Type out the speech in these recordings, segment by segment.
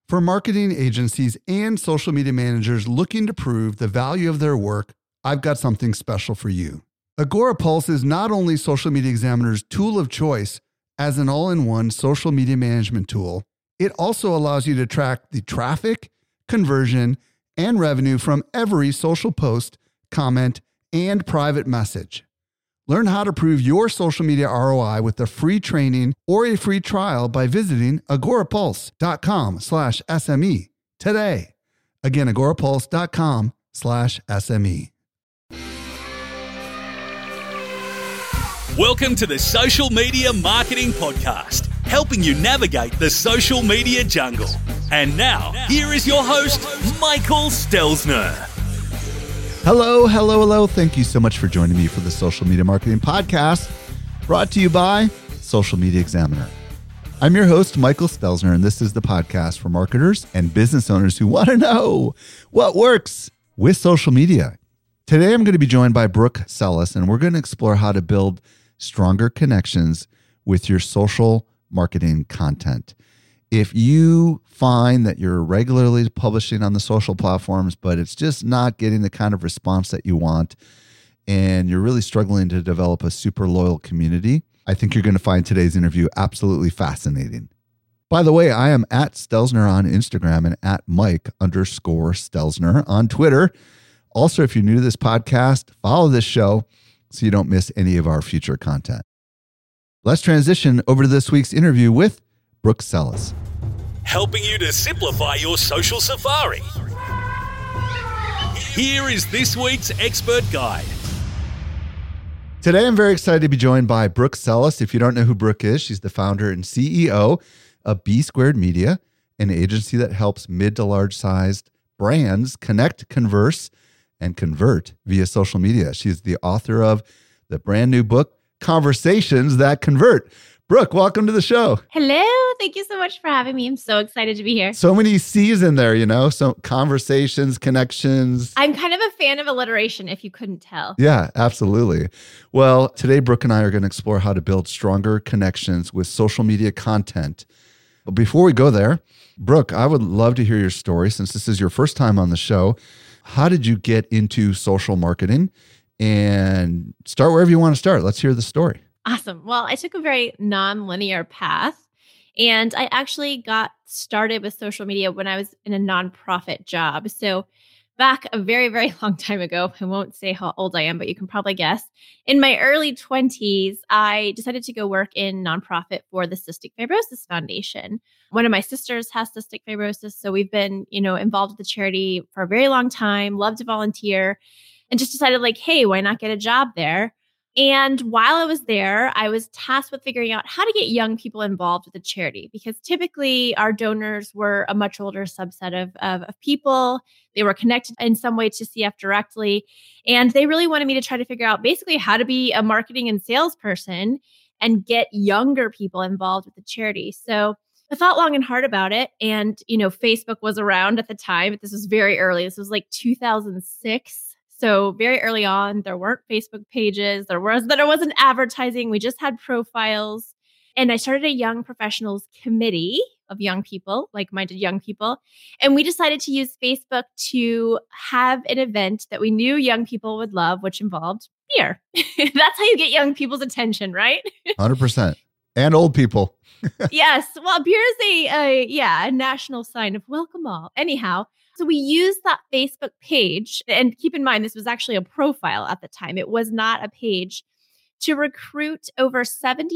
For marketing agencies and social media managers looking to prove the value of their work, I've got something special for you. Agorapulse is not only Social Media Examiner's tool of choice as an all-in-one social media management tool, it also allows you to track the traffic, conversion, and revenue from every social post, comment, and private message. Learn how to prove your social media ROI with a free training or a free trial by visiting agorapulse.com/SME today. Again, agorapulse.com/SME. Welcome to the Social Media Marketing Podcast, helping you navigate the social media jungle. And now, here is your host, Michael Stelzner. Hello. Thank you so much for joining me for the Social Media Marketing Podcast, brought to you by Social Media Examiner. I'm your host, Michael Stelzner, and this is the podcast for marketers and business owners who want to know what works with social media. Today, I'm going to be joined by Brooke Sellis, and we're going to explore how to build stronger connections with your social marketing content. If you find that you're regularly publishing on the social platforms, but it's just not getting the kind of response that you want, and you're really struggling to develop a super loyal community, I think you're going to find today's interview absolutely fascinating. By the way, I am at Stelzner on Instagram and at Mike_Stelzner on Twitter. Also, if you're new to this podcast, follow this show so you don't miss any of our future content. Let's transition over to this week's interview with Brooke Sellis. Helping you to simplify your social safari. Here is this week's expert guide. Today, I'm very excited to be joined by Brooke Sellis. If you don't know who Brooke is, she's the founder and CEO of B Squared Media, an agency that helps mid to large sized brands connect, converse, and convert via social media. She's the author of the brand new book, Conversations That Convert. Brooke, welcome to the show. Hello. Thank you so much for having me. I'm so excited to be here. So many C's in there, so conversations, connections. I'm kind of a fan of alliteration, if you couldn't tell. Yeah, absolutely. Well, today, Brooke and I are going to explore how to build stronger connections with social media content. But before we go there, Brooke, I would love to hear your story since this is your first time on the show. How did you get into social marketing? And start wherever you want to start. Let's hear the story. Awesome. Well, I took a very non-linear path, and I actually got started with social media when I was in a nonprofit job. So back a very, very long time ago, I won't say how old I am, but you can probably guess. In my early 20s, I decided to go work in nonprofit for the Cystic Fibrosis Foundation. One of my sisters has cystic fibrosis, so we've been, involved with the charity for a very long time, loved to volunteer, and just decided hey, why not get a job there? And while I was there, I was tasked with figuring out how to get young people involved with the charity, because typically our donors were a much older subset of people. They were connected in some way to CF directly. And they really wanted me to try to figure out basically how to be a marketing and salesperson and get younger people involved with the charity. So I thought long and hard about it. And, Facebook was around at the time, but this was very early. This was 2006. So very early on, there weren't Facebook pages. There wasn't advertising. We just had profiles. And I started a young professionals committee of young people, like-minded young people. And we decided to use Facebook to have an event that we knew young people would love, which involved beer. That's how you get young people's attention, right? 100%. And old people. Yes. Well, beer is a national sign of welcome all. Anyhow, so we used that Facebook page, and keep in mind, this was actually a profile at the time. It was not a page, to recruit over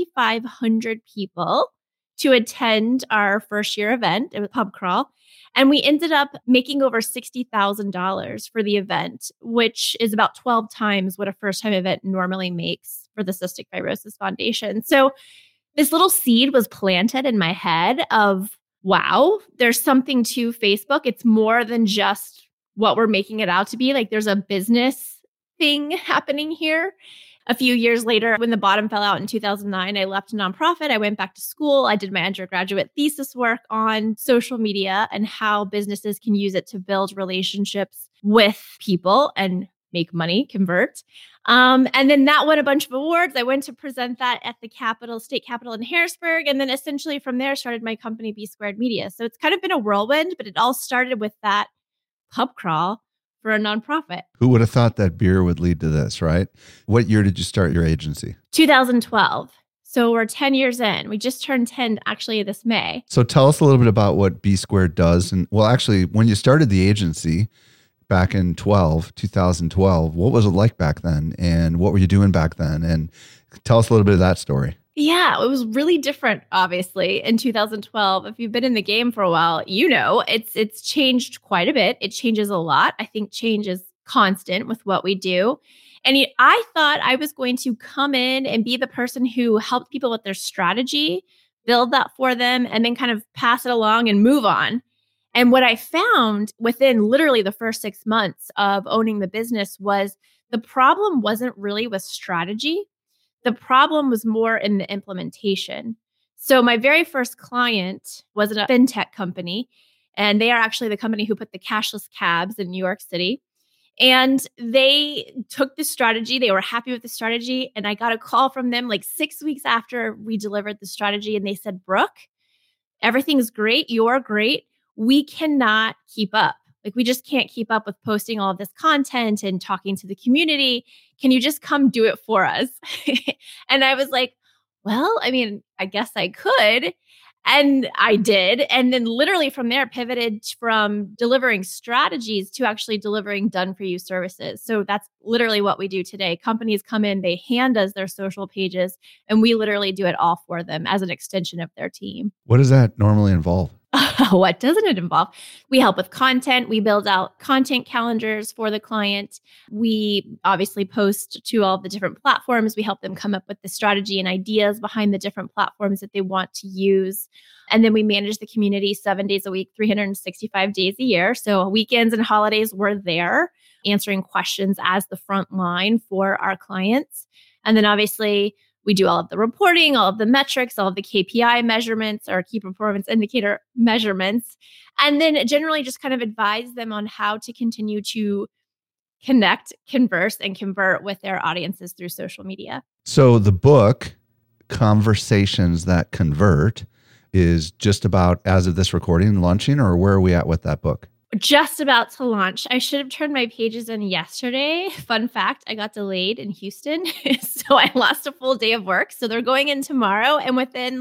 7,500 people to attend our first year event. It was pub crawl. And we ended up making over $60,000 for the event, which is about 12 times what a first time event normally makes for the Cystic Fibrosis Foundation. So this little seed was planted in my head of, wow, there's something to Facebook. It's more than just what we're making it out to be. There's a business thing happening here. A few years later, when the bottom fell out in 2009, I left a nonprofit. I went back to school. I did my undergraduate thesis work on social media and how businesses can use it to build relationships with people and make money, convert. And then that won a bunch of awards. I went to present that at the state capitol in Harrisburg. And then essentially from there started my company, B Squared Media. So it's kind of been a whirlwind, but it all started with that pub crawl for a nonprofit. Who would have thought that beer would lead to this, right? What year did you start your agency? 2012. So we're 10 years in. We just turned 10 actually this May. So tell us a little bit about what B Squared does. And well, actually, when you started the agency back in 2012, what was it like back then? And what were you doing back then? And tell us a little bit of that story. Yeah, it was really different, obviously, in 2012. If you've been in the game for a while, you know it's changed quite a bit. It changes a lot. I think change is constant with what we do. And I thought I was going to come in and be the person who helped people with their strategy, build that for them, and then kind of pass it along and move on. And what I found within literally the first 6 months of owning the business was the problem wasn't really with strategy. The problem was more in the implementation. So my very first client was a fintech company, and they are actually the company who put the cashless cabs in New York City. And they took the strategy. They were happy with the strategy. And I got a call from them like 6 weeks after we delivered the strategy. And they said, Brooke, everything's great. You're great. We cannot keep up. Like, we just can't keep up with posting all of this content and talking to the community. Can you just come do it for us? And I was like, well, I mean, I guess I could. And I did. And then literally from there, pivoted from delivering strategies to actually delivering done-for-you services. So that's literally what we do today. Companies come in, they hand us their social pages, and we literally do it all for them as an extension of their team. What does that normally involve? What doesn't it involve? We help with content. We build out content calendars for the client. We obviously post to all the different platforms. We help them come up with the strategy and ideas behind the different platforms that they want to use. And then we manage the community 7 days a week, 365 days a year. So weekends and holidays, we're there answering questions as the front line for our clients. And then obviously, we do all of the reporting, all of the metrics, all of the KPI measurements or key performance indicator measurements, and then generally just kind of advise them on how to continue to connect, converse, and convert with their audiences through social media. So the book, Conversations That Convert, is just about, as of this recording, launching, or where are we at with that book? Just about to launch. I should have turned my pages in yesterday. Fun fact, I got delayed in Houston. So I lost a full day of work. So they're going in tomorrow. And within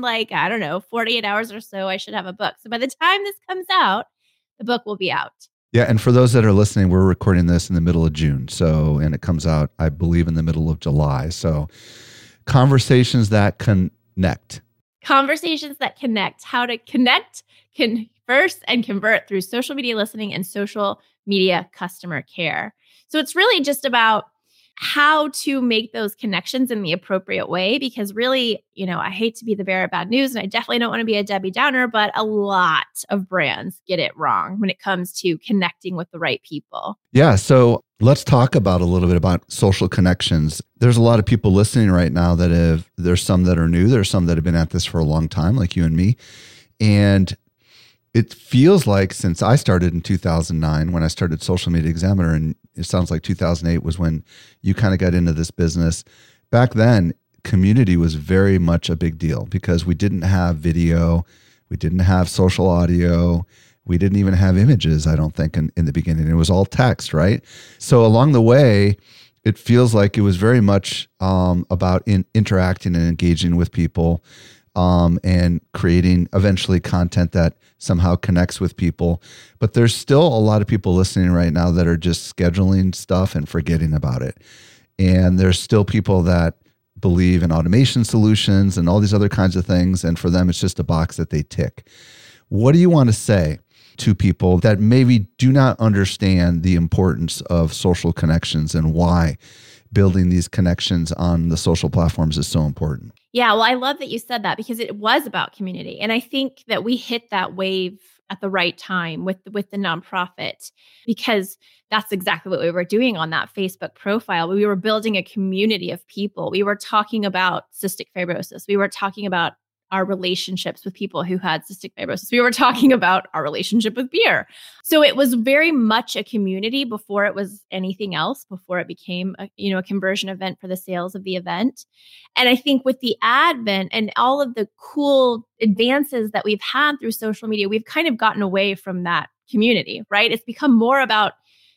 48 hours or so, I should have a book. So by the time this comes out, the book will be out. Yeah. And for those that are listening, we're recording this in the middle of June. And it comes out, I believe, in the middle of July. So Conversations That Connect. Conversations that connect, how to connect, converse, and convert through social media listening and social media customer care. So it's really just about how to make those connections in the appropriate way, because really, I hate to be the bearer of bad news, and I definitely don't want to be a Debbie Downer, but a lot of brands get it wrong when it comes to connecting with the right people. Yeah. So let's talk about a little bit about social connections. There's a lot of people listening right now there's some that are new. There's some that have been at this for a long time, like you and me. And it feels like since I started in 2009, when I started Social Media Examiner, and it sounds like 2008 was when you kind of got into this business. Back then, community was very much a big deal because we didn't have video, we didn't have social audio, we didn't even have images, I don't think, in the beginning. It was all text, right? So along the way, it feels like it was very much about interacting and engaging with people. And creating eventually content that somehow connects with people. But there's still a lot of people listening right now that are just scheduling stuff and forgetting about it. And there's still people that believe in automation solutions and all these other kinds of things. And for them, it's just a box that they tick. What do you want to say to people that maybe do not understand the importance of social connections and why building these connections on the social platforms is so important? Yeah, well, I love that you said that because it was about community. And I think that we hit that wave at the right time with the nonprofit, because that's exactly what we were doing on that Facebook profile. We were building a community of people. We were talking about cystic fibrosis. We were talking about our relationships with people who had cystic fibrosis. We were talking about our relationship with beer. So it was very much a community before it was anything else, before it became a conversion event for the sales of the event. And I think with the advent and all of the cool advances that we've had through social media, we've kind of gotten away from that community, right? It's become more about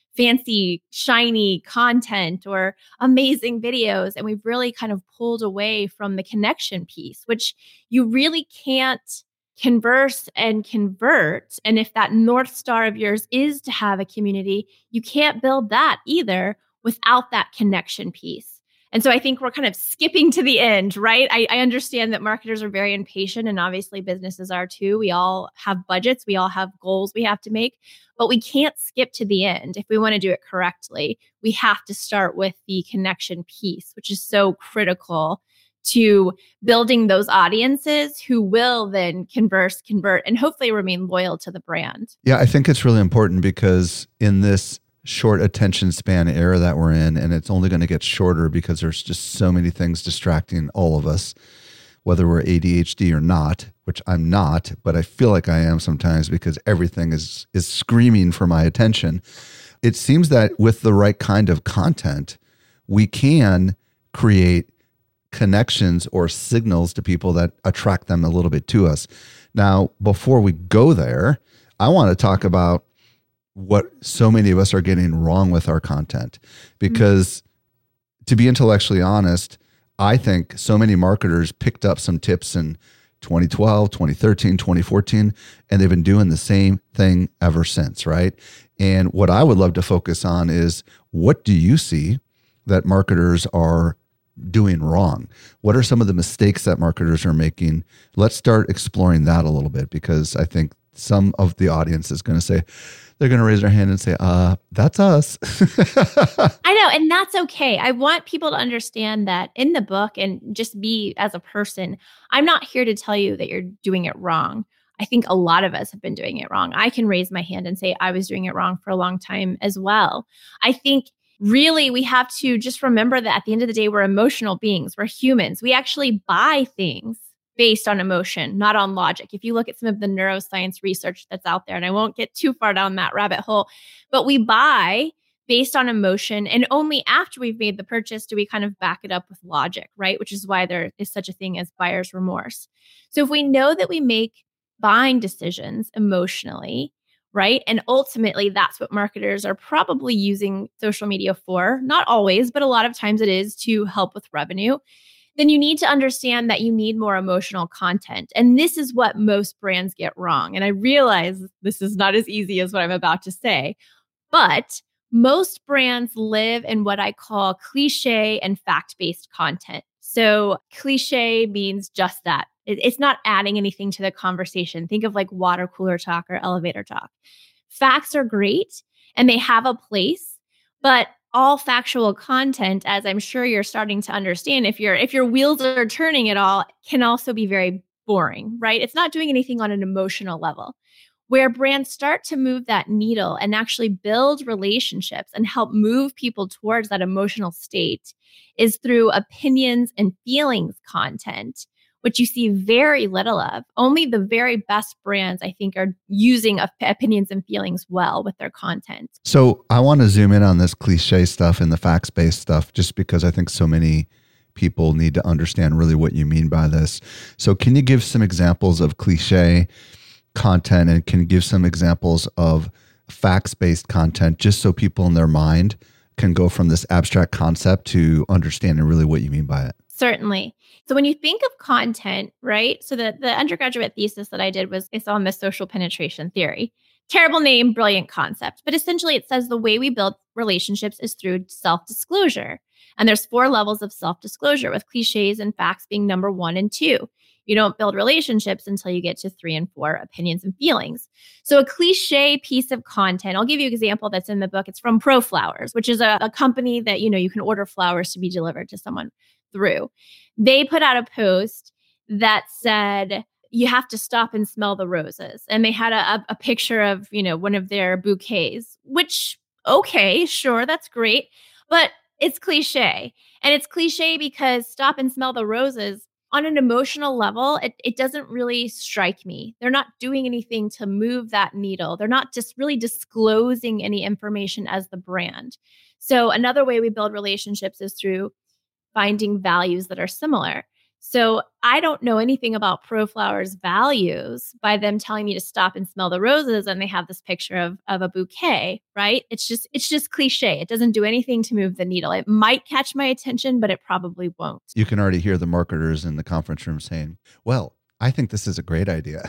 fancy, shiny content or amazing videos. And we've really kind of pulled away from the connection piece, which you really can't converse and convert. And if that North Star of yours is to have a community, you can't build that either without that connection piece. And so I think we're kind of skipping to the end, right? I understand that marketers are very impatient, and obviously businesses are too. We all have budgets. We all have goals we have to make, but we can't skip to the end. If we want to do it correctly, we have to start with the connection piece, which is so critical to building those audiences who will then converse, convert, and hopefully remain loyal to the brand. Yeah, I think it's really important because in this short attention span era that we're in, and it's only going to get shorter because there's just so many things distracting all of us, whether we're ADHD or not, which I'm not, but I feel like I am sometimes because everything is screaming for my attention. It seems that with the right kind of content, we can create connections or signals to people that attract them a little bit to us. Now, before we go there, I want to talk about what so many of us are getting wrong with our content. Because to be intellectually honest, I think so many marketers picked up some tips in 2012, 2013, 2014, and they've been doing the same thing ever since, right? And what I would love to focus on is, what do you see that marketers are doing wrong? What are some of the mistakes that marketers are making? Let's start exploring that a little bit, because I think some of the audience is going to say, they're going to raise their hand and say, that's us. I know. And that's okay. I want people to understand that in the book, and just me as a person, I'm not here to tell you that you're doing it wrong. I think a lot of us have been doing it wrong. I can raise my hand and say I was doing it wrong for a long time as well. I think really we have to just remember that at the end of the day, we're emotional beings. We're humans. We actually buy things based on emotion, not on logic. If you look at some of the neuroscience research that's out there, and I won't get too far down that rabbit hole, but we buy based on emotion. And only after we've made the purchase do we kind of back it up with logic, right? Which is why there is such a thing as buyer's remorse. So if we know that we make buying decisions emotionally, right? And ultimately, that's what marketers are probably using social media for. Not always, but a lot of times it is to help with revenue. Then you need to understand that you need more emotional content. And this is what most brands get wrong. And I realize this is not as easy as what I'm about to say, but most brands live in what I call cliche and fact-based content. So cliche means just that. It's not adding anything to the conversation. Think of like water cooler talk or elevator talk. Facts are great and they have a place, but all factual content, as I'm sure you're starting to understand, if your wheels are turning at all, can also be very boring, right? It's not doing anything on an emotional level. Where brands start to move that needle and actually build relationships and help move people towards that emotional state is through opinions and feelings content, which you see very little of. Only the very best brands, I think, are using opinions and feelings well with their content. So I want to zoom in on this cliche stuff and the facts-based stuff, just because I think so many people need to understand really what you mean by this. So can you give some examples of cliche content, and can you give some examples of facts-based content, just so people in their mind can go from this abstract concept to understanding really what you mean by it? Certainly. So when you think of content, right? So the undergraduate thesis that I did is on the social penetration theory. Terrible name, brilliant concept. But essentially it says the way we build relationships is through self-disclosure. And there's 4 levels of self-disclosure, with cliches and facts being number 1 and 2. You don't build relationships until you get to 3 and 4, opinions and feelings. So a cliche piece of content, I'll give you an example that's in the book. It's from ProFlowers, which is a company that, you can order flowers to be delivered to someone through. They put out a post that said, you have to stop and smell the roses. And they had a picture of, one of their bouquets, which, okay, sure, that's great. But it's cliche. And it's cliche because stop and smell the roses on an emotional level, it doesn't really strike me. They're not doing anything to move that needle. They're not just really disclosing any information as the brand. So another way we build relationships is through finding values that are similar. So I don't know anything about ProFlower's values by them telling me to stop and smell the roses, and they have this picture of a bouquet, right? It's just cliche. It doesn't do anything to move the needle. It might catch my attention, but it probably won't. You can already hear the marketers in the conference room saying, well, I think this is a great idea.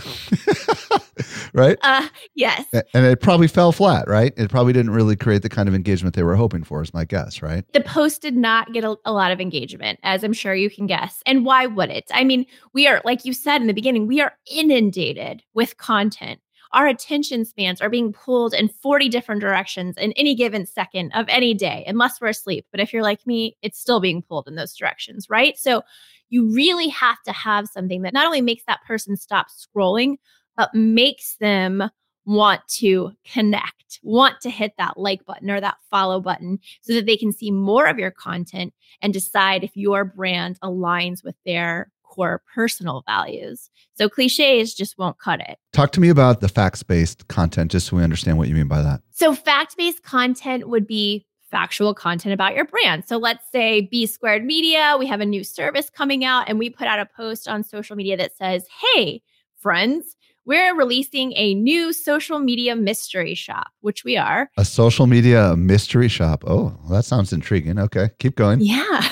Right? Yes. And it probably fell flat, right? It probably didn't really create the kind of engagement they were hoping for, is my guess, right? The post did not get a lot of engagement, as I'm sure you can guess. And why would it? I mean, we are, like you said in the beginning, we are inundated with content. Our attention spans are being pulled in 40 different directions in any given second of any day, unless we're asleep. But if you're like me, it's still being pulled in those directions, right? So you really have to have something that not only makes that person stop scrolling, but makes them want to connect, want to hit that like button or that follow button so that they can see more of your content and decide if your brand aligns with their core personal values. So cliches just won't cut it. Talk to me about the facts-based content, just so we understand what you mean by that. So fact-based content would be factual content about your brand. So let's say B Squared Media, we have a new service coming out and we put out a post on social media that says, hey, friends, we're releasing a new social media mystery shop, which we are. A social media mystery shop. Oh, that sounds intriguing. Okay, keep going. Yeah.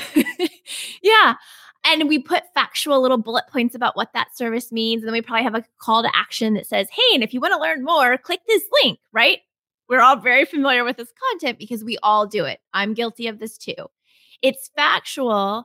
Yeah. And we put factual little bullet points about what that service means. And then we probably have a call to action that says, hey, and if you want to learn more, click this link, right? We're all very familiar with this content because we all do it. I'm guilty of this too. It's factual,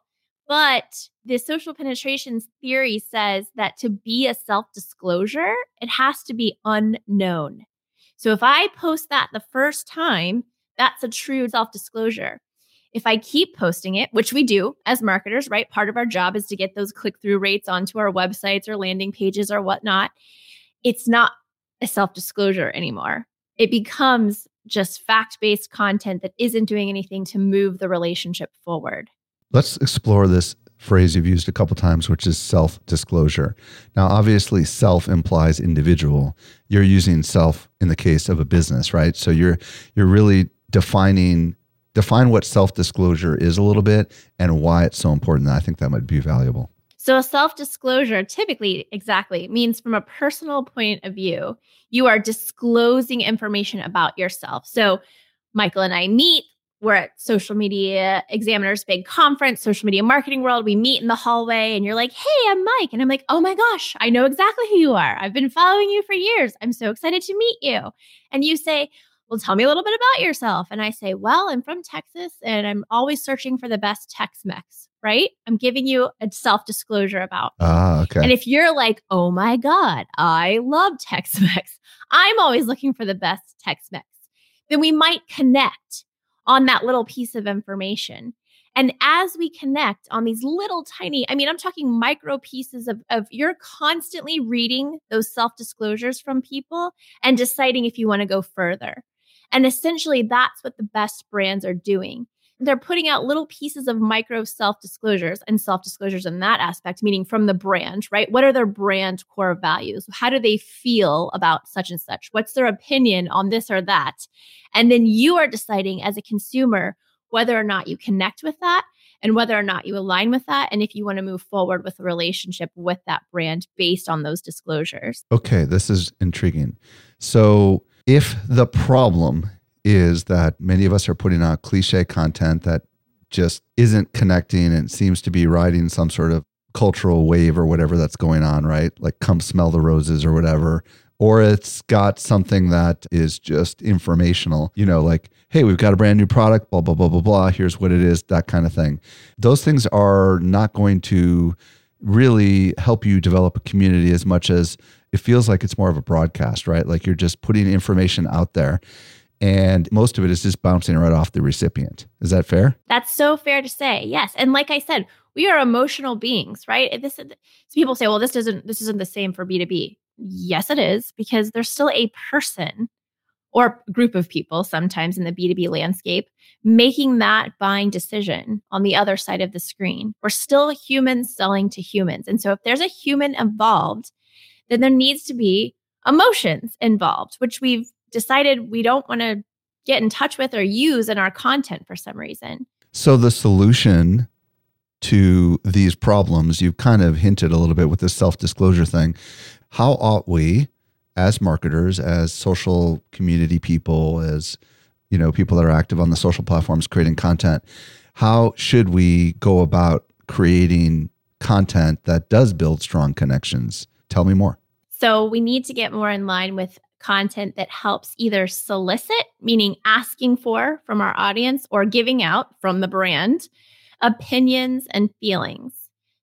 but the social penetration theory says that to be a self-disclosure, it has to be unknown. So if I post that the first time, that's a true self-disclosure. If I keep posting it, which we do as marketers, right? Part of our job is to get those click-through rates onto our websites or landing pages or whatnot. It's not a self-disclosure anymore. It becomes just fact-based content that isn't doing anything to move the relationship forward. Let's explore this phrase you've used a couple times, which is self-disclosure. Now, obviously, self implies individual. You're using self in the case of a business, right? So you're really define what self-disclosure is a little bit and why it's so important. I think that might be valuable. So a self-disclosure typically means from a personal point of view, you are disclosing information about yourself. So Michael and I meet. We're at Social Media Examiner's big conference, Social Media Marketing World. We meet in the hallway and you're like, hey, I'm Mike. And I'm like, oh my gosh, I know exactly who you are. I've been following you for years. I'm so excited to meet you. And you say, well, tell me a little bit about yourself. And I say, well, I'm from Texas and I'm always searching for the best Tex-Mex, right? I'm giving you a self-disclosure about. Okay. And if you're like, oh my God, I love Tex-Mex. I'm always looking for the best Tex-Mex. Then we might connect on that little piece of information. And as we connect on these little tiny, I'm talking micro pieces of you're constantly reading those self-disclosures from people and deciding if you want to go further. And essentially that's what the best brands are doing. They're putting out little pieces of micro self-disclosures and self-disclosures in that aspect, meaning from the brand, right? What are their brand core values? How do they feel about such and such? What's their opinion on this or that? And then you are deciding as a consumer whether or not you connect with that and whether or not you align with that. And if you want to move forward with a relationship with that brand based on those disclosures. Okay, this is intriguing. So if the problem is that many of us are putting out cliche content that just isn't connecting and seems to be riding some sort of cultural wave or whatever that's going on, right? Like come smell the roses or whatever. Or it's got something that is just informational, like, hey, we've got a brand new product, blah, blah, blah, blah, blah. Here's what it is, that kind of thing. Those things are not going to really help you develop a community as much as it feels like it's more of a broadcast, right? Like you're just putting information out there. And most of it is just bouncing right off the recipient. Is that fair? That's so fair to say. Yes. And like I said, we are emotional beings, right? So people say, well, this isn't the same for B2B. Yes, it is, because there's still a person or a group of people, sometimes in the B2B landscape, making that buying decision on the other side of the screen. We're still humans selling to humans. And so if there's a human involved, then there needs to be emotions involved, which we've decided we don't want to get in touch with or use in our content for some reason. So the solution to these problems, you've kind of hinted a little bit with this self-disclosure thing. How ought we, as marketers, as social community people, as people that are active on the social platforms creating content, how should we go about creating content that does build strong connections? Tell me more. So we need to get more in line with content that helps either solicit, meaning asking for from our audience, or giving out from the brand, opinions and feelings.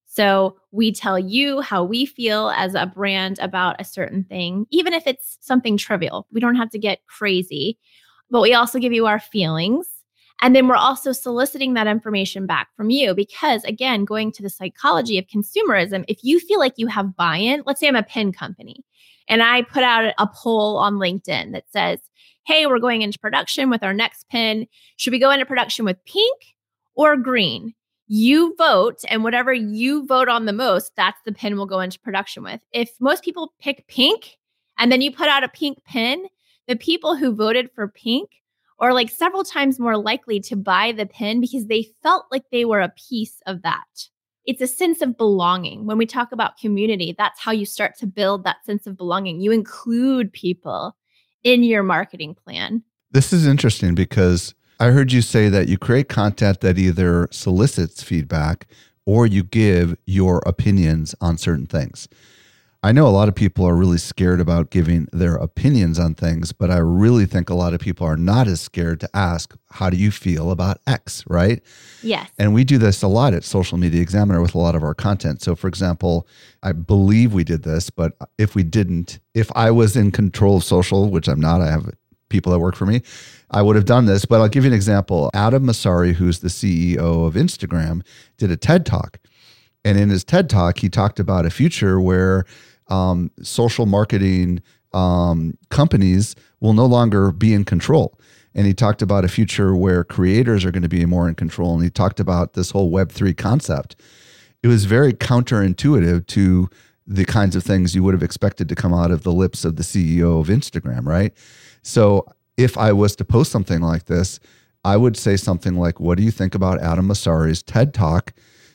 So we tell you how we feel as a brand about a certain thing, even if it's something trivial. We don't have to get crazy, but we also give you our feelings. And then we're also soliciting that information back from you because, again, going to the psychology of consumerism, if you feel like you have buy-in, let's say I'm a pin company and I put out a poll on LinkedIn that says, hey, we're going into production with our next pin. Should we go into production with pink or green? You vote, and whatever you vote on the most, that's the pin we'll go into production with. If most people pick pink and then you put out a pink pin, the people who voted for pink are like several times more likely to buy the pin because they felt like they were a piece of that. It's a sense of belonging. When we talk about community, that's how you start to build that sense of belonging. You include people in your marketing plan. This is interesting because I heard you say that you create content that either solicits feedback or you give your opinions on certain things. I know a lot of people are really scared about giving their opinions on things, but I really think a lot of people are not as scared to ask, how do you feel about X, right? Yes. And we do this a lot at Social Media Examiner with a lot of our content. So for example, I believe we did this, but if we didn't, if I was in control of social, which I'm not, I have people that work for me, I would have done this, but I'll give you an example. Adam Mosseri, who's the CEO of Instagram, did a TED Talk. And in his TED Talk, he talked about a future where social marketing companies will no longer be in control. And he talked about a future where creators are going to be more in control. And he talked about this whole Web3 concept. It was very counterintuitive to the kinds of things you would have expected to come out of the lips of the CEO of Instagram, right? So if I was to post something like this, I would say something like, what do you think about Adam Mosseri's TED Talk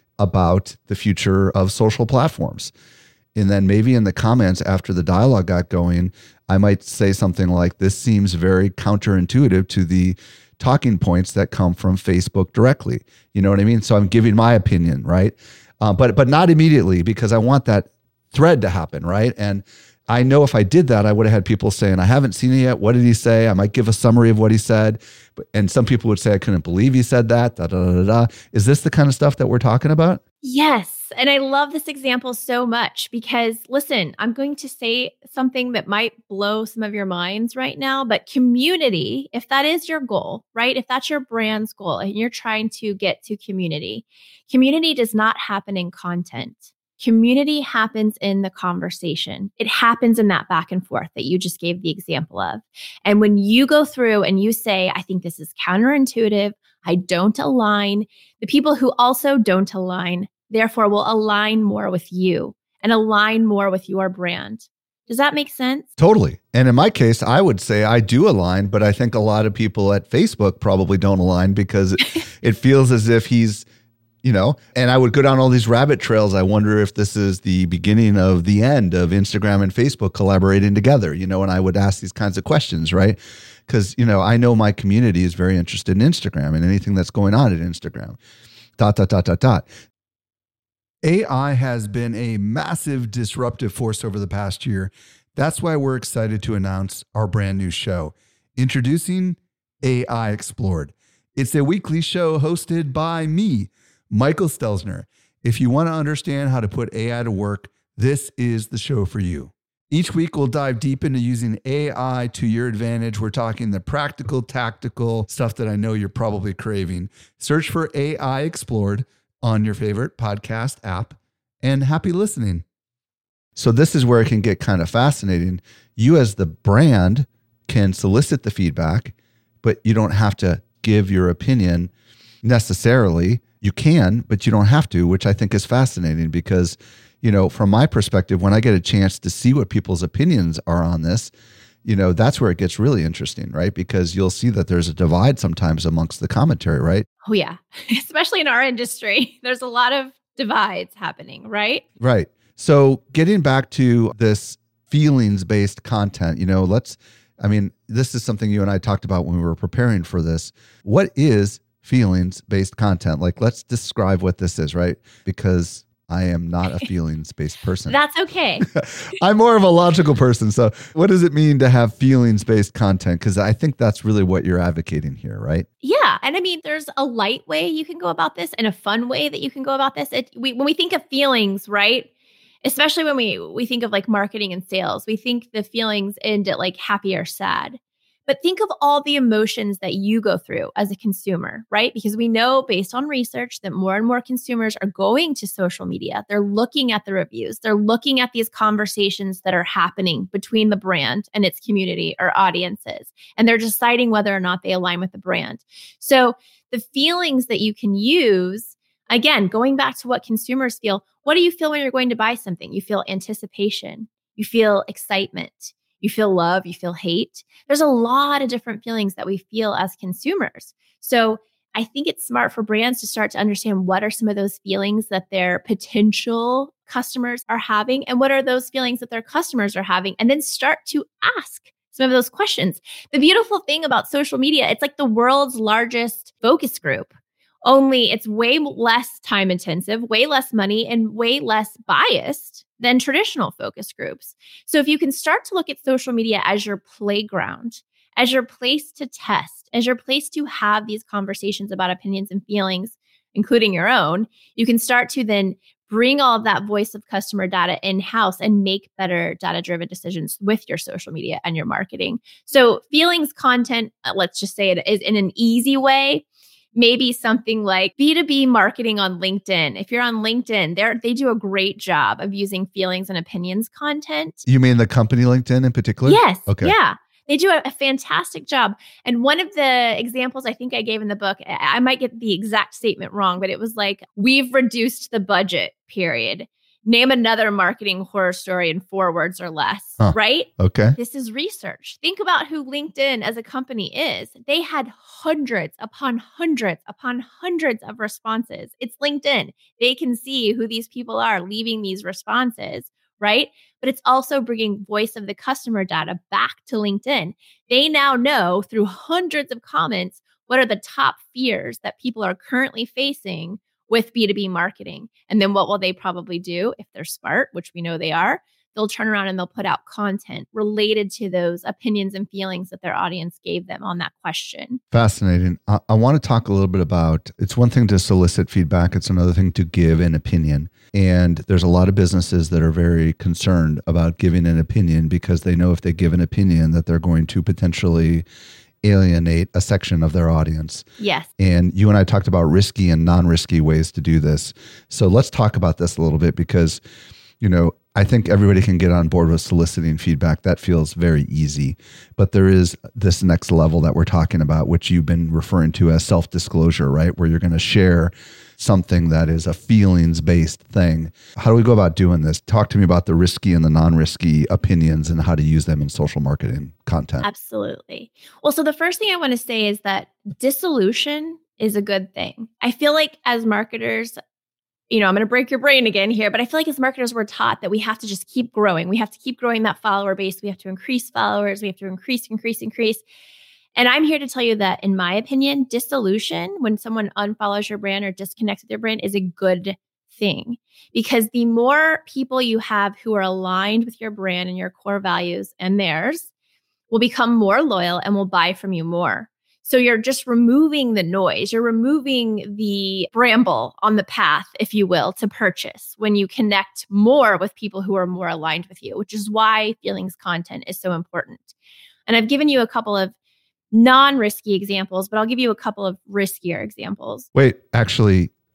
about the future of social platforms? And then maybe in the comments after the dialogue got going, I might say something like, this seems very counterintuitive to the talking points that come from Facebook directly. You know what I mean? So I'm giving my opinion, right? But not immediately, because I want that thread to happen, right? And I know if I did that, I would have had people saying, I haven't seen it yet. What did he say? I might give a summary of what he said. And some people would say, I couldn't believe he said that. Da, da, da, da. Is this the kind of stuff that we're talking about? Yes. And I love this example so much because, listen, I'm going to say something that might blow some of your minds right now, but community, if that is your goal, right? If that's your brand's goal and you're trying to get to community does not happen in content. Community happens in the conversation. It happens in that back and forth that you just gave the example of. And when you go through and you say, I think this is counterintuitive, I don't align, the people who also don't align, therefore will align more with you and align more with your brand. Does that make sense? Totally. And in my case, I would say I do align, but I think a lot of people at Facebook probably don't align because it feels as if he's, and I would go down all these rabbit trails. I wonder if this is the beginning of the end of Instagram and Facebook collaborating together, and I would ask these kinds of questions, right? Because, I know my community is very interested in Instagram and anything that's going on at Instagram, ... AI has been a massive disruptive force over the past year. That's why we're excited to announce our brand new show, introducing AI Explored. It's a weekly show hosted by me, Michael Stelzner. If you want to understand how to put AI to work, this is the show for you. Each week, we'll dive deep into using AI to your advantage. We're talking the practical, tactical stuff that I know you're probably craving. Search for AI Explored on your favorite podcast app, and happy listening. So this is where it can get kind of fascinating. You as the brand can solicit the feedback, but you don't have to give your opinion necessarily. You can, but you don't have to, which I think is fascinating because, from my perspective, when I get a chance to see what people's opinions are on this, that's where it gets really interesting, right? Because you'll see that there's a divide sometimes amongst the commentary, right? Oh, yeah. Especially in our industry, there's a lot of divides happening, right? Right. So getting back to this feelings-based content, this is something you and I talked about when we were preparing for this. What is feelings-based content? Like, let's describe what this is, right? Because I am not a feelings-based person. That's okay. I'm more of a logical person. So what does it mean to have feelings-based content? Because I think that's really what you're advocating here, right? Yeah. And there's a light way you can go about this and a fun way that you can go about this. When we think of feelings, right? Especially when we think of like marketing and sales, we think the feelings end at like happy or sad. But think of all the emotions that you go through as a consumer, right? Because we know based on research that more and more consumers are going to social media. They're looking at the reviews. They're looking at these conversations that are happening between the brand and its community or audiences. And they're deciding whether or not they align with the brand. So the feelings that you can use, again, going back to what consumers feel, what do you feel when you're going to buy something? You feel anticipation. You feel excitement. You feel love, you feel hate. There's a lot of different feelings that we feel as consumers. So I think it's smart for brands to start to understand what are some of those feelings that their potential customers are having and what are those feelings that their customers are having, and then start to ask some of those questions. The beautiful thing about social media, it's like the world's largest focus group. Only it's way less time intensive, way less money, and way less biased than traditional focus groups. So if you can start to look at social media as your playground, as your place to test, as your place to have these conversations about opinions and feelings, including your own, you can start to then bring all of that voice of customer data in-house and make better data-driven decisions with your social media and your marketing. So feelings content, let's just say it is in an easy way, maybe something like B2B marketing on LinkedIn. If you're on LinkedIn, they do a great job of using feelings and opinions content. You mean the company LinkedIn in particular? Yes. Okay. Yeah. They do a fantastic job. And one of the examples I think I gave in the book, I might get the exact statement wrong, but it was like, we've reduced the budget, period. Name another marketing horror story in 4 words or less, right? Okay. This is research. Think about who LinkedIn as a company is. They had hundreds upon hundreds upon hundreds of responses. It's LinkedIn. They can see who these people are leaving these responses, right? But it's also bringing voice of the customer data back to LinkedIn. They now know through hundreds of comments what are the top fears that people are currently facing with B2B marketing. And then what will they probably do if they're smart, which we know they are? They'll turn around and they'll put out content related to those opinions and feelings that their audience gave them on that question. Fascinating. I want to talk a little bit about, it's one thing to solicit feedback. It's another thing to give an opinion. And there's a lot of businesses that are very concerned about giving an opinion because they know if they give an opinion that they're going to potentially alienate a section of their audience. Yes. And you and I talked about risky and non-risky ways to do this. So let's talk about this a little bit because, I think everybody can get on board with soliciting feedback. That feels very easy. But there is this next level that we're talking about, which you've been referring to as self-disclosure, right? Where you're going to share something that is a feelings-based thing. How do we go about doing this? Talk to me about the risky and the non-risky opinions and how to use them in social marketing content. Absolutely. Well, so the first thing I want to say is that dissolution is a good thing. I feel like as marketers, I'm going to break your brain again here, but I feel like as marketers, we're taught that we have to just keep growing. We have to keep growing that follower base. We have to increase followers. We have to increase. And I'm here to tell you that, in my opinion, dissolution, when someone unfollows your brand or disconnects with your brand, is a good thing. Because the more people you have who are aligned with your brand and your core values and theirs will become more loyal and will buy from you more. So you're just removing the noise. You're removing the bramble on the path, if you will, to purchase when you connect more with people who are more aligned with you, which is why feelings content is so important. And I've given you a couple of non-risky examples, but I'll give you a couple of riskier examples. Wait, actually,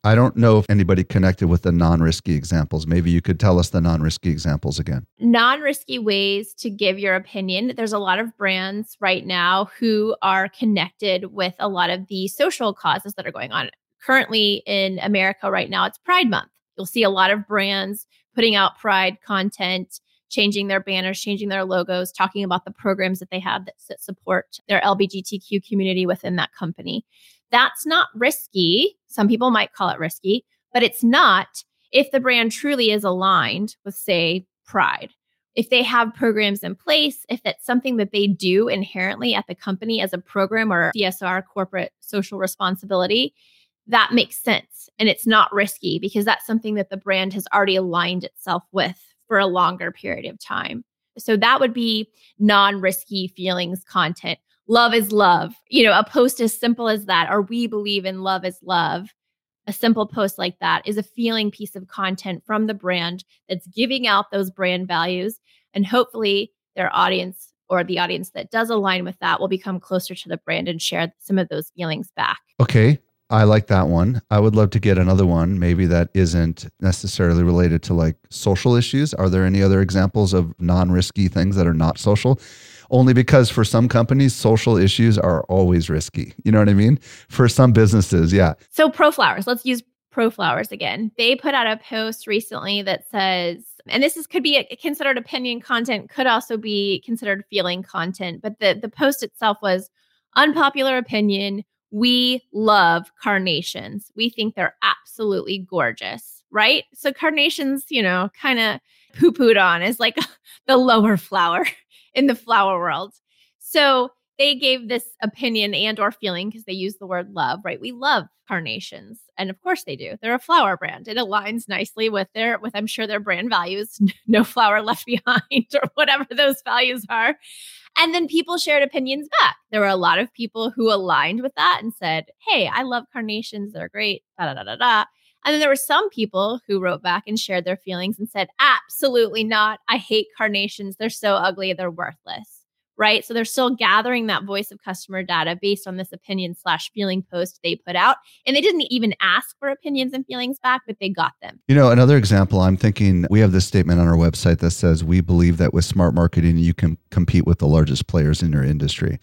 I don't know if anybody connected with the non-risky examples. Maybe you could tell us the non-risky examples again. Non-risky ways to give your opinion. There's a lot of brands right now who are connected with a lot of the social causes that are going on. Currently in America right now, it's Pride Month. You'll see a lot of brands putting out Pride content, changing their banners, changing their logos, talking about the programs that they have that support their LGBTQ community within that company. That's not risky. Some people might call it risky, but it's not if the brand truly is aligned with, say, Pride. If they have programs in place, if that's something that they do inherently at the company as a program or CSR, corporate social responsibility, that makes sense. And it's not risky because that's something that the brand has already aligned itself with for a longer period of time. So that would be non-risky feelings content. Love is love. A post as simple as that, or we believe in love is love. A simple post like that is a feeling piece of content from the brand that's giving out those brand values. And hopefully their audience or the audience that does align with that will become closer to the brand and share some of those feelings back. Okay. I like that one. I would love to get another one, maybe that isn't necessarily related to like social issues. Are there any other examples of non-risky things that are not social? Only because for some companies, social issues are always risky. You know what I mean? For some businesses, yeah. So ProFlowers, let's use ProFlowers again. They put out a post recently that says, and could be considered opinion content, could also be considered feeling content, but the post itself was unpopular opinion. We love carnations. We think they're absolutely gorgeous, right? So carnations, kind of poo-pooed on as like the lower flower in the flower world. So they gave this opinion and or feeling because they use the word love, right? We love carnations. And of course they do. They're a flower brand. It aligns nicely with I'm sure their brand values, no flower left behind or whatever those values are. And then people shared opinions back. There were a lot of people who aligned with that and said, hey, I love carnations. They're great. Da, da, da, da, da. And then there were some people who wrote back and shared their feelings and said, absolutely not. I hate carnations. They're so ugly. They're worthless. Right? So they're still gathering that voice of customer data based on this opinion/feeling post they put out. And they didn't even ask for opinions and feelings back, but they got them. Another example, I'm thinking we have this statement on our website that says, we believe that with smart marketing, you can compete with the largest players in your industry.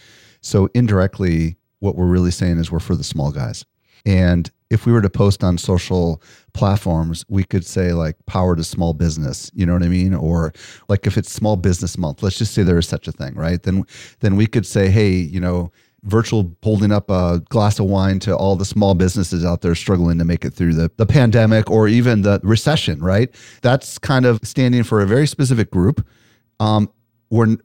So indirectly, what we're really saying is we're for the small guys. And if we were to post on social platforms, we could say like power to small business, you know what I mean? Or like if it's Small Business Month, let's just say there is such a thing, right? Then we could say, hey, virtual holding up a glass of wine to all the small businesses out there struggling to make it through the pandemic or even the recession, right? That's kind of standing for a very specific group. We're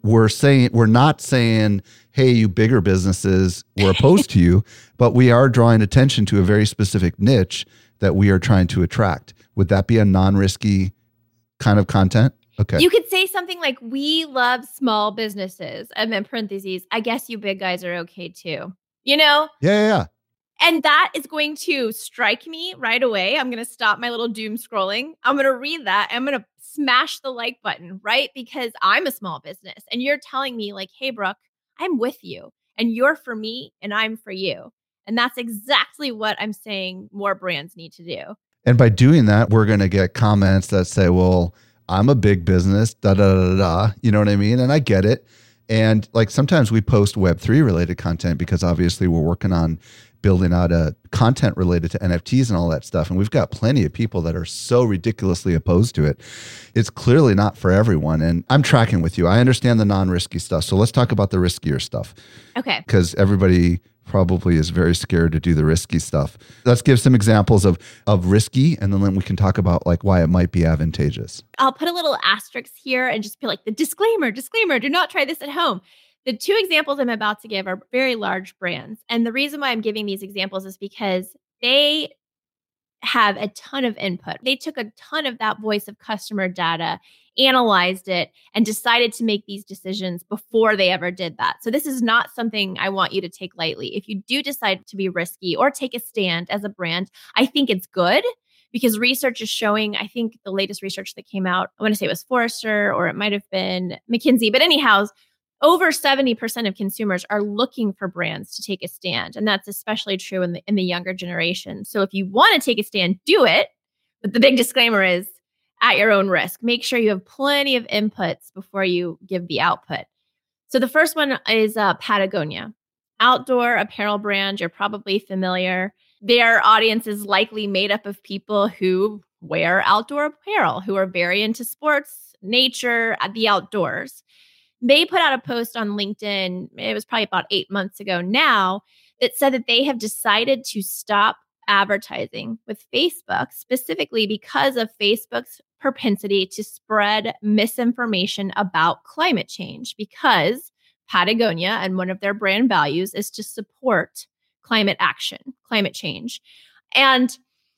not saying, hey, you bigger businesses, we're opposed to you, but we are drawing attention to a very specific niche that we are trying to attract. Would that be a non-risky kind of content? Okay. You could say something like, we love small businesses. And then parentheses, I guess you big guys are okay too. Yeah. And that is going to strike me right away. I'm going to stop my little doom scrolling. I'm going to read that. I'm going to smash the like button, right? Because I'm a small business and you're telling me like, hey, Brooke, I'm with you and you're for me and I'm for you. And that's exactly what I'm saying more brands need to do. And by doing that, we're going to get comments that say, well, I'm a big business, da, da, da, da. You know what I mean? And I get it. And like sometimes we post Web3 related content because obviously we're working on building out a content related to NFTs and all that stuff. And we've got plenty of people that are so ridiculously opposed to it. It's clearly not for everyone. And I'm tracking with you. I understand the non-risky stuff. So let's talk about the riskier stuff. Okay. Because everybody probably is very scared to do the risky stuff. Let's give some examples of risky, and then we can talk about like why it might be advantageous. I'll put a little asterisk here and just be like the disclaimer, do not try this at home. The two examples I'm about to give are very large brands. And the reason why I'm giving these examples is because they have a ton of input. They took a ton of that voice of customer data, analyzed it, and decided to make these decisions before they ever did that. So this is not something I want you to take lightly. If you do decide to be risky or take a stand as a brand, I think it's good because research is showing, I think the latest research that came out, I want to say it was Forrester or it might have been McKinsey, but anyhow, over 70% of consumers are looking for brands to take a stand. And that's especially true in the younger generation. So if you want to take a stand, do it. But the big disclaimer is at your own risk. Make sure you have plenty of inputs before you give the output. So the first one is Patagonia, outdoor apparel brand. You're probably familiar. Their audience is likely made up of people who wear outdoor apparel, who are very into sports, nature, the outdoors. They put out a post on LinkedIn, it was probably about 8 months ago now, that said that they have decided to stop advertising with Facebook, specifically because of Facebook's propensity to spread misinformation about climate change, because Patagonia and one of their brand values is to support climate action, climate change. And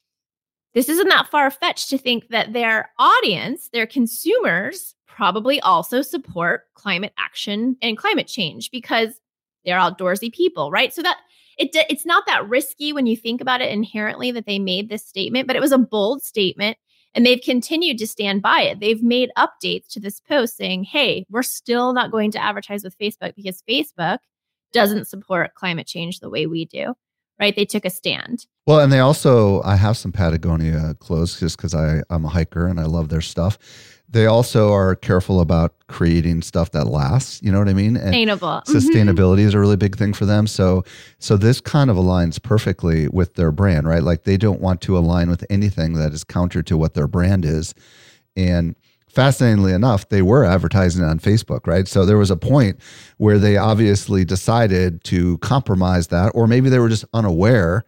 this isn't that far-fetched to think that their audience, their consumers, probably also support climate action and climate change because they're outdoorsy people, right? So that it's not that risky when you think about it inherently that they made this statement, but it was a bold statement and they've continued to stand by it. They've made updates to this post saying, hey, we're still not going to advertise with Facebook because Facebook doesn't support climate change the way we do, right? They took a stand. Well, and they also, I have some Patagonia clothes just because I'm a hiker and I love their stuff. They also are careful about creating stuff that lasts. You know what I mean? And sustainability is a really big thing for them. So this kind of aligns perfectly with their brand, right? Like they don't want to align with anything that is counter to what their brand is. And fascinatingly enough, they were advertising on Facebook, right? So there was a point where they obviously decided to compromise that, or maybe they were just unaware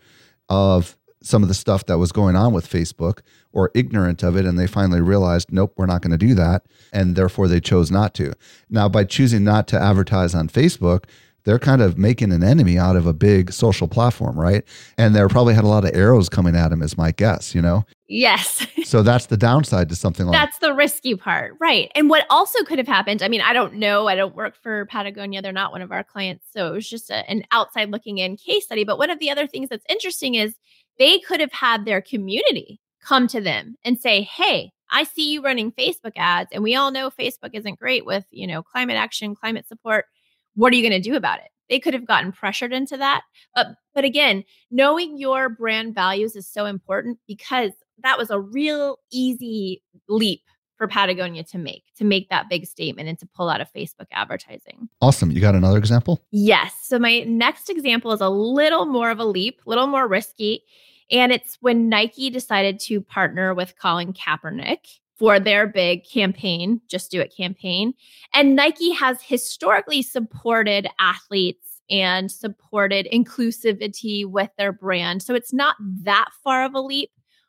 of some of the stuff that was going on with Facebook or ignorant of it. And they finally realized, nope, we're not going to do that. And therefore they chose not to. Now, by choosing not to advertise on Facebook, they're kind of making an enemy out of a big social platform, right? And they probably had a lot of arrows coming at them, is my guess, you know? Yes. So that's the downside to something like that. That's the risky part, right? And what also could have happened, I mean, I don't know. I don't work for Patagonia. They're not one of our clients. So it was just an outside looking in case study. But one of the other things that's interesting is they could have had their community come to them and say, hey, I see you running Facebook ads. And we all know Facebook isn't great with, climate action, climate support. What are you going to do about it? They could have gotten pressured into that. But again, knowing your brand values is so important because that was a real easy leap for Patagonia to make that big statement and to pull out of Facebook advertising. Awesome. You got another example? Yes. So my next example is a little more of a leap, a little more risky. And it's when Nike decided to partner with Colin Kaepernick for their big campaign, Just Do It campaign. And Nike has historically supported athletes and supported inclusivity with their brand. So it's not that far of a leap,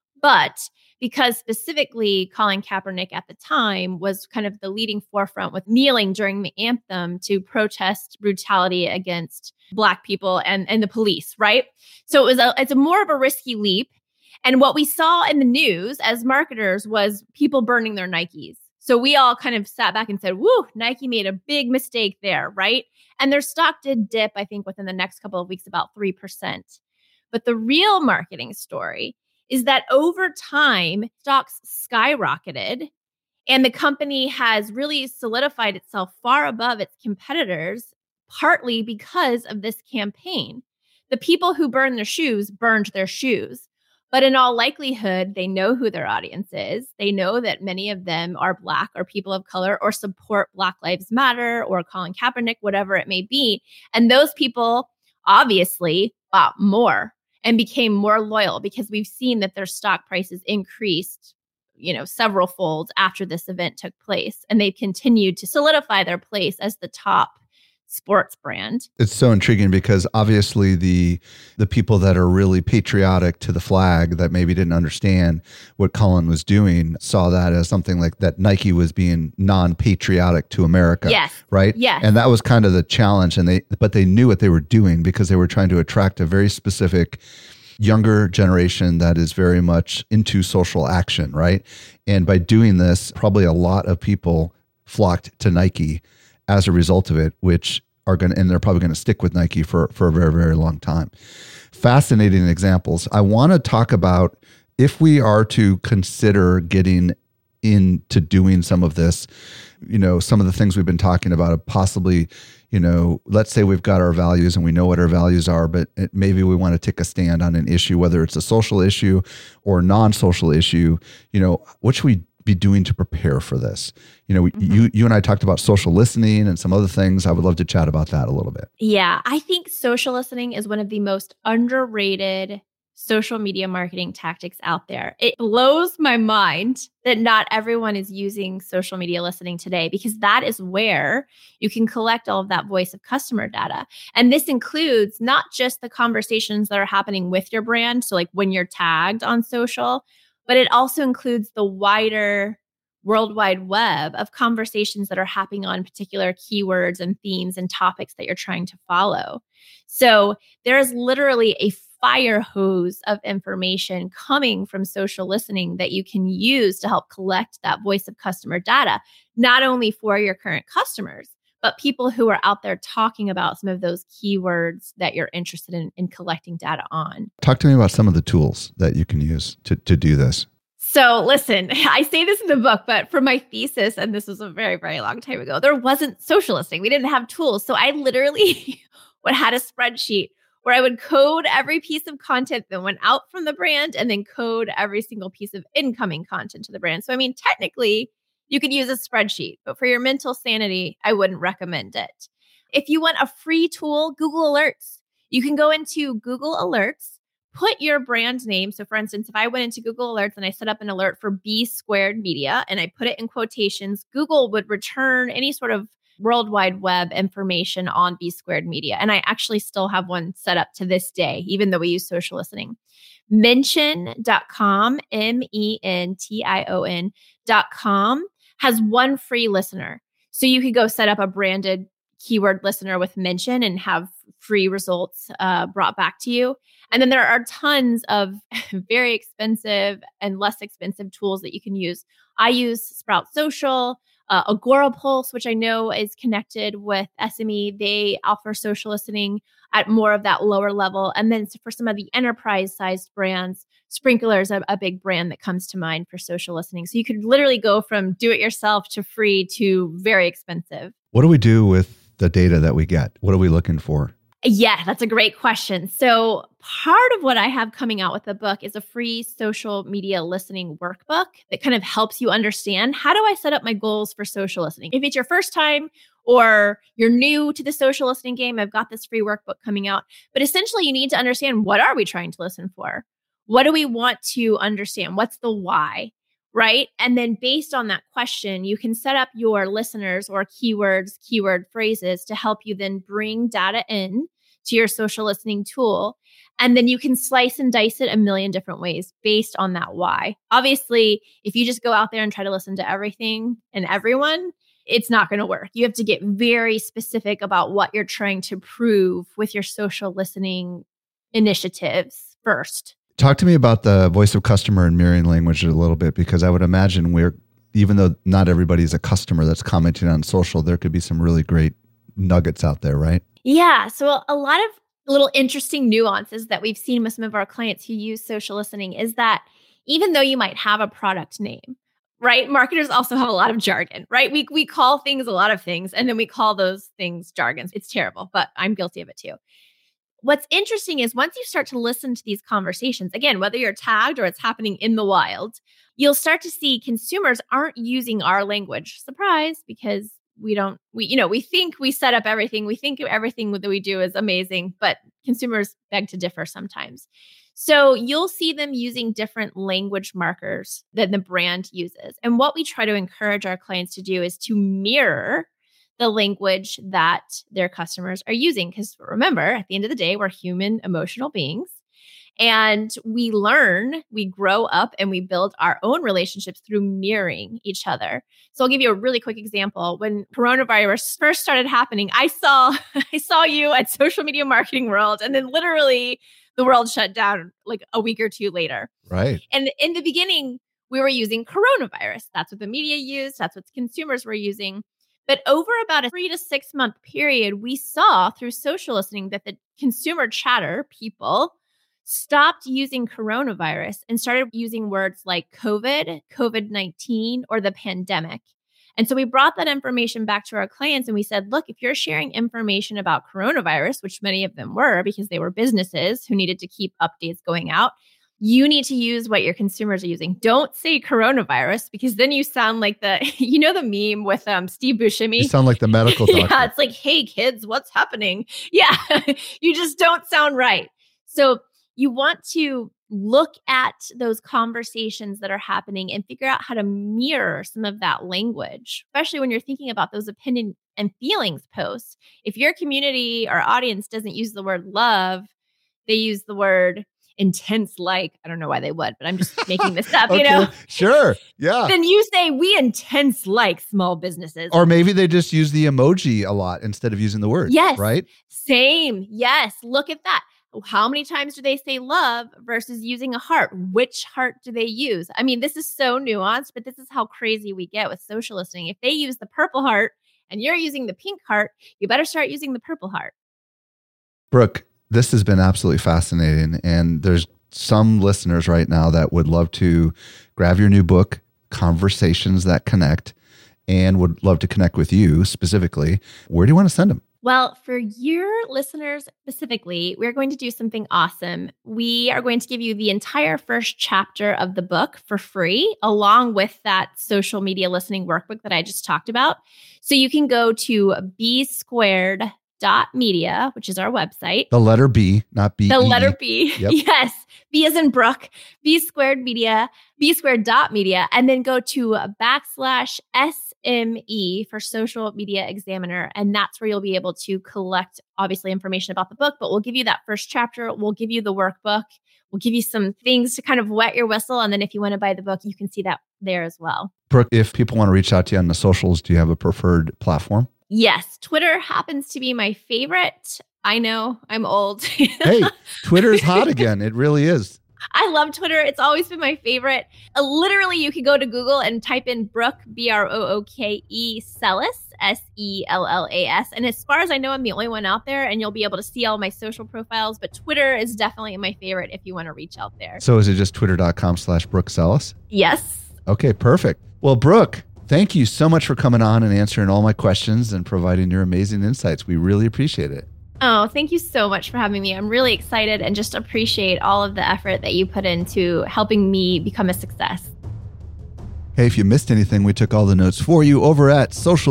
but because specifically Colin Kaepernick at the time was kind of the leading forefront with kneeling during the anthem to protest brutality against Black people and the police, right? So it's a more of a risky leap. And what we saw in the news as marketers was people burning their Nikes. So we all kind of sat back and said, woo, Nike made a big mistake there, right? And their stock did dip, I think, within the next couple of weeks, about 3%. But the real marketing story is that over time, stocks skyrocketed and the company has really solidified itself far above its competitors, partly because of this campaign. The people who burned their shoes. But in all likelihood, they know who their audience is. They know that many of them are Black or people of color or support Black Lives Matter or Colin Kaepernick, whatever it may be. And those people obviously bought more and became more loyal because we've seen that their stock prices increased, several folds after this event took place. And they've continued to solidify their place as the top sports brand. It's so intriguing because obviously the people that are really patriotic to the flag that maybe didn't understand what Colin was doing saw that as something like that Nike was being non-patriotic to America. Yes. Right? Yes. And that was kind of the challenge. But they knew what they were doing because they were trying to attract a very specific younger generation that is very much into social action, right? And by doing this, probably a lot of people flocked to Nike as a result of it, and they're probably going to stick with Nike for a very, very long time. Fascinating examples. I want to talk about if we are to consider getting into doing some of this, some of the things we've been talking about, possibly, let's say we've got our values and we know what our values are, but maybe we want to take a stand on an issue, whether it's a social issue or non-social issue, what should we be doing to prepare for this? You and I talked about social listening and some other things. I would love to chat about that a little bit. Yeah, I think social listening is one of the most underrated social media marketing tactics out there. It blows my mind that not everyone is using social media listening today, because that is where you can collect all of that voice of customer data. And this includes not just the conversations that are happening with your brand, so like when you're tagged on social, but it also includes the wider World Wide Web of conversations that are happening on particular keywords and themes and topics that you're trying to follow. So there is literally a fire hose of information coming from social listening that you can use to help collect that voice of customer data, not only for your current customers, but people who are out there talking about some of those keywords that you're interested in collecting data on. Talk to me about some of the tools that you can use to do this. So listen, I say this in the book, but for my thesis, and this was a very, very long time ago, there wasn't social listening. We didn't have tools. So I literally had a spreadsheet where I would code every piece of content that went out from the brand and then code every single piece of incoming content to the brand. So, I mean, technically, you could use a spreadsheet, but for your mental sanity, I wouldn't recommend it. If you want a free tool, Google Alerts. You can go into Google Alerts, put your brand name. So for instance, if I went into Google Alerts and I set up an alert for B Squared Media and I put it in quotations, Google would return any sort of World Wide Web information on B Squared Media. And I actually still have one set up to this day, even though we use social listening. Mention.com, mention.com has one free listener. So you could go set up a branded keyword listener with Mention and have free results brought back to you. And then there are tons of very expensive and less expensive tools that you can use. I use Sprout Social, Agorapulse, which I know is connected with SME. They offer social listening at more of that lower level. And then for some of the enterprise-sized brands, Sprinklr is a big brand that comes to mind for social listening. So you could literally go from do-it-yourself to free to very expensive. What do we do with the data that we get? What are we looking for? Yeah, that's a great question. So part of what I have coming out with the book is a free social media listening workbook that kind of helps you understand, how do I set up my goals for social listening? If it's your first time or you're new to the social listening game, I've got this free workbook coming out. But essentially, you need to understand, what are we trying to listen for? What do we want to understand? What's the why? Right? And then based on that question, you can set up your listeners or keywords, keyword phrases to help you then bring data in to your social listening tool. And then you can slice and dice it a million different ways based on that why. Obviously, if you just go out there and try to listen to everything and everyone, it's not going to work. You have to get very specific about what you're trying to prove with your social listening initiatives first. Talk to me about the voice of customer and mirroring language a little bit, because I would imagine even though not everybody's a customer that's commenting on social, there could be some really great nuggets out there, right? Yeah. So a lot of little interesting nuances that we've seen with some of our clients who use social listening is that even though you might have a product name, right? Marketers also have a lot of jargon, right? We call things a lot of things, and then we call those things jargons. It's terrible, but I'm guilty of it too. What's interesting is once you start to listen to these conversations, again, whether you're tagged or it's happening in the wild, you'll start to see consumers aren't using our language. Surprise, because we think we set up everything. We think everything that we do is amazing, but consumers beg to differ sometimes. So you'll see them using different language markers than the brand uses. And what we try to encourage our clients to do is to mirror the language that their customers are using. Because remember, at the end of the day, we're human emotional beings. And we learn, we grow up, and we build our own relationships through mirroring each other. So I'll give you a really quick example. When coronavirus first started happening, I saw you at Social Media Marketing World, and then literally the world shut down like a week or two later. Right. And in the beginning, we were using coronavirus. That's what the media used. That's what consumers were using. But over about a 3 to 6 month period, we saw through social listening that the consumer chatter people stopped using coronavirus and started using words like COVID, COVID-19, or the pandemic. And so we brought that information back to our clients and we said, look, if you're sharing information about coronavirus, which many of them were because they were businesses who needed to keep updates going out, you need to use what your consumers are using. Don't say coronavirus because then you sound like the meme with Steve Buscemi. You sound like the medical doctor. Yeah, it's like, hey, kids, what's happening? Yeah, you just don't sound right. So you want to look at those conversations that are happening and figure out how to mirror some of that language, especially when you're thinking about those opinion and feelings posts. If your community or audience doesn't use the word love, they use the word intense like. I don't know why they would, but I'm just making this up, Okay, sure. Yeah. Then you say we intense like small businesses. Or maybe they just use the emoji a lot instead of using the word. Yes. Right? Same. Yes. Look at that. How many times do they say love versus using a heart? Which heart do they use? I mean, this is so nuanced, but this is how crazy we get with social listening. If they use the purple heart and you're using the pink heart, you better start using the purple heart. Brooke, this has been absolutely fascinating. And there's some listeners right now that would love to grab your new book, Conversations That Connect, and would love to connect with you specifically. Where do you want to send them? Well, for your listeners specifically, we're going to do something awesome. We are going to give you the entire first chapter of the book for free, along with that social media listening workbook that I just talked about. So you can go to b-squared.media, which is our website. The letter B, not B. The letter B. Yep. Yes. B as in Brooke, B-squared media, b-squared.media, and then go to /SME for Social Media Examiner. And that's where you'll be able to collect, obviously, information about the book, but we'll give you that first chapter. We'll give you the workbook. We'll give you some things to kind of wet your whistle. And then if you want to buy the book, you can see that there as well. Brooke, if people want to reach out to you on the socials, do you have a preferred platform? Yes. Twitter happens to be my favorite. I know I'm old. Hey, Twitter's hot again. It really is. I love Twitter. It's always been my favorite. Literally, you could go to Google and type in Brooke, Brooke Sellas, Sellas. And as far as I know, I'm the only one out there, and you'll be able to see all my social profiles. But Twitter is definitely my favorite if you want to reach out there. So is it just twitter.com/Brooke Sellas? Yes. Okay, perfect. Well, Brooke, thank you so much for coming on and answering all my questions and providing your amazing insights. We really appreciate it. Oh, thank you so much for having me. I'm really excited and just appreciate all of the effort that you put into helping me become a success. Hey, if you missed anything, we took all the notes for you over at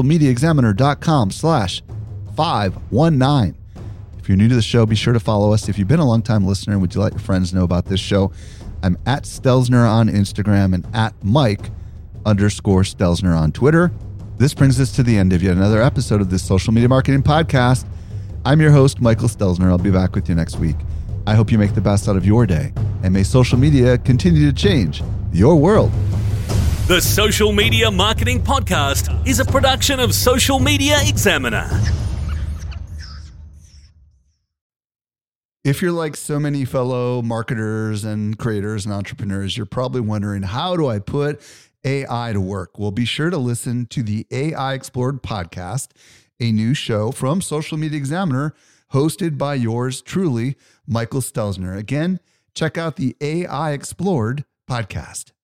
socialmediaexaminer.com/519. If you're new to the show, be sure to follow us. If you've been a long-time listener and would you let your friends know about this show, I'm at Stelzner on Instagram and at Mike_Stelzner on Twitter. This brings us to the end of yet another episode of this Social Media Marketing Podcast. I'm your host, Michael Stelzner. I'll be back with you next week. I hope you make the best out of your day, and may social media continue to change your world. The Social Media Marketing Podcast is a production of Social Media Examiner. If you're like so many fellow marketers and creators and entrepreneurs, you're probably wondering, how do I put AI to work? Well, be sure to listen to the AI Explored podcast, a new show from Social Media Examiner, hosted by yours truly, Michael Stelzner. Again, check out the AI Explored podcast.